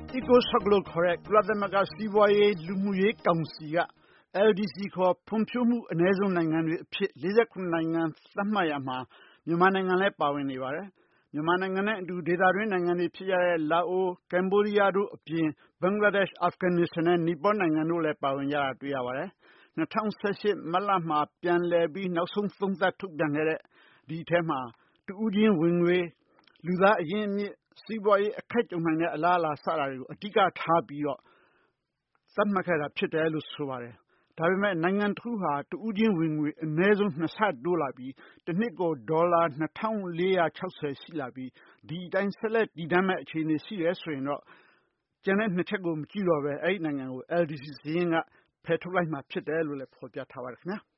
ECOSOC လို့ခေါ်တဲ့ကုလသမဂ္ဂစီးပွားရေးလူမှုရေးကောင်စီက LDC ခေါ်ဖွံ့ဖြိုးမှုအနည်းဆုံးနိုင်ငံတွေအဖြစ်48နိုင်ငံသတ်မှတ်ရာမှာမြန်မာနိုင်ငံလည်းပါဝင်နေပါတယ်။မြန်မာနိုင်ငံနဲ့အတူဒေသတွင်းနိုင်ငံတွေဖြစ်တဲ့လာအို၊ကမ္ဘောဒီးယားတို့အပြင်ဘင်္ဂလားဒေ့ရှ်၊အာဖဂန်နစ္စတန်နဲ့နီပေါနိုင်ငံတို့လည်းပါဝင်ကြတာတွေ့ရပါတယ်။2018မတ်လမှာပြန်လည်ပြီးနောက်ဆုံးသုံးသပ်ထုတ်ပြန်ခဲ့တဲ့ဒီအထဲမှာတဦးချင်းဝင်ငွေလူသားအရင်းအမြစ်စီးပွားရေးအခက်ကြုံနိုင်တဲ့အလားအလာစတာတွေကိုအဓိကထားပြီးတော့သတ်မှတ်ခဲ့တာဖြစ်တယ်လို့ဆိုပါတယ်။ဒါပေမဲ့နိုင်ငံတစ်ခုဟာတဦးချင်းဝင်ငွေအနည်းဆုံး2ဆတိုးလာပြီးတစ်နှစ်ကိုဒေါ်လာ2460ရှိလာပြီးဒီအတိုင်းဆက်လက်တည်တံ့မဲ့အခြေအနေရှိရဲဆိုရင်တော့ကျန်တဲ့နှစ်ချက်ကိုမကြည့်တော့ပဲအဲ့ဒီနိုင်ငံကို LDC စည်းရင်းကဖယ်ထုတ်လိုက်မှဖြစ်တယ်လို့လည်းဖော်ပြထားပါတယ်ခင်ဗျာ။